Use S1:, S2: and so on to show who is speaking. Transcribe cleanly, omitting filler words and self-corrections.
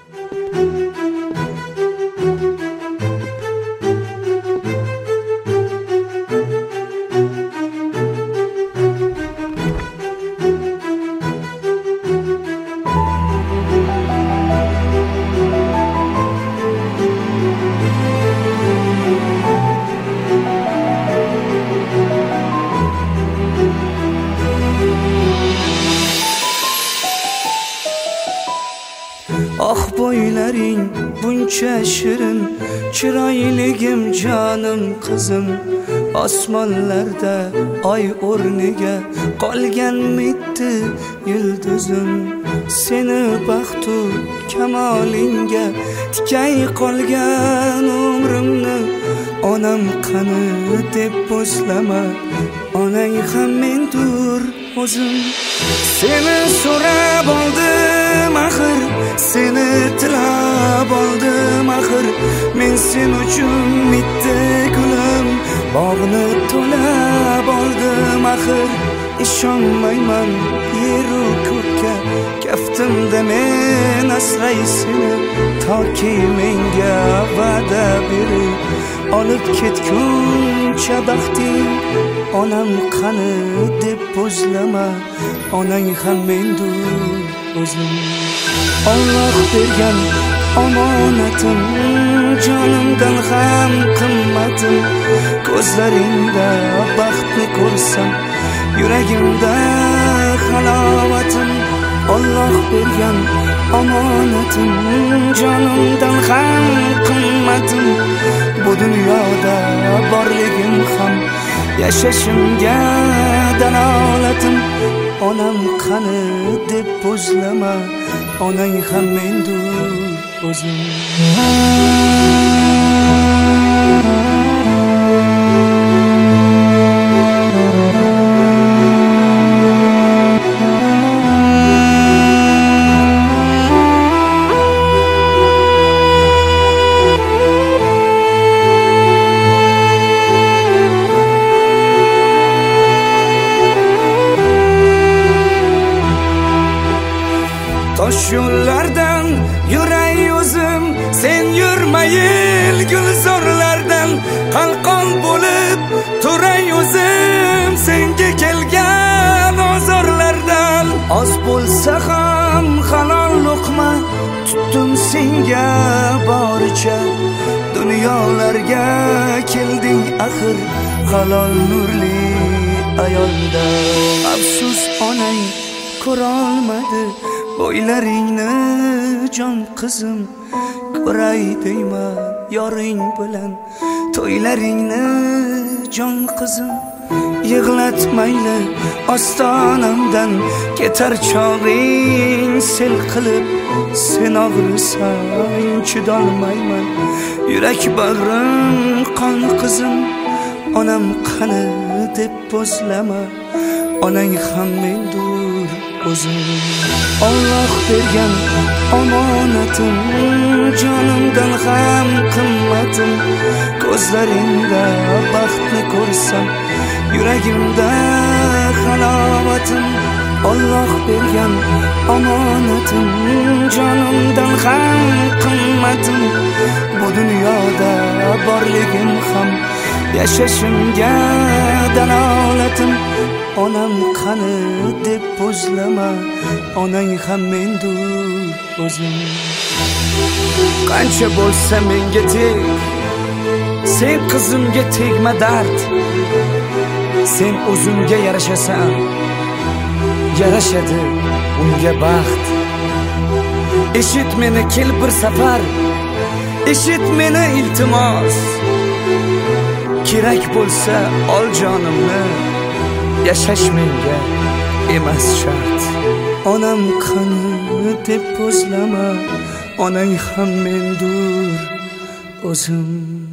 S1: Ah bo'ylaring buncha shirin, chiroyligim jonim qizim. Osmonlarda oy o'rniga qolgan mitti yulduzim. Seni baxtu kamolingga tikay qolgan umrimni. Onam qani deb bo'zlama, onang ham mendur o'zim. Seni so'rab oldim axir, seni tilab oldim axir. Men sen uchun mitti gulim, bog'ni to'lab oldim axir. Ishonmayman yeru ko'kka, kaftimda men asray seni. Toki menga va'da berib olib ketguncha baxting. Onam qani deb bo'zlama, onang ham mendur o'zim. Alloh bergan omonatim, jonimdan ham qimmatim. Ko'zlaringda baxtni ko'rsam, yuragimda halovatim. Alloh bergan omonatim, jonimdan ham qimmatim. Bu dunyoda borligim ham yashashimga dalolatim. Onam qani deb bo'zlama, onang ham mendur o'zim. Tosh yo'llardan yuray o'zim, sen yurmayil gulzorlardan. Qalqon bo'lib turay o'zim, senga kelgan ozorlardan. Oz bo'lsa ham halol luqma tutdim senga boricha. Dunyolarga kelding axir, halol nurli ayolda. Afsus onang ko'rolmadi bo'ylaringni jon qizim. Ko'ray deyman yoring bilan to'ylaringni jon qizim. Yig'latmayli ostonamdan ketar chog'ing sel qilib. Sen og'risang chidolmayman, yurak bag'rim qon qizim. Onam qani deb bo'zlama, onang ham mendur o'zim. Alloh bergan omonatim, jonimdan ham qimmatim. Ko'zlaringda baxtni ko'rsam, yuragimda halovatim. Alloh bergan omonatim, jonimdan ham qimmatim. Bu dunyoda borligim ham yashashimga dalolatim. Onam qani deb bo'zlama, onang ham mendur o'zim. Qancha bo'lsa menga teg, sen qizimga tegma dard. Sen o'zingga yarashasan, yarashadi unga baxt. Eshit meni kel bir safar, eshit meni iltimos. Kerak bo'lsa ol jonimni, yashash menga emas shart. Onam qani deb bo'zlama, onang ham mendur o'zim.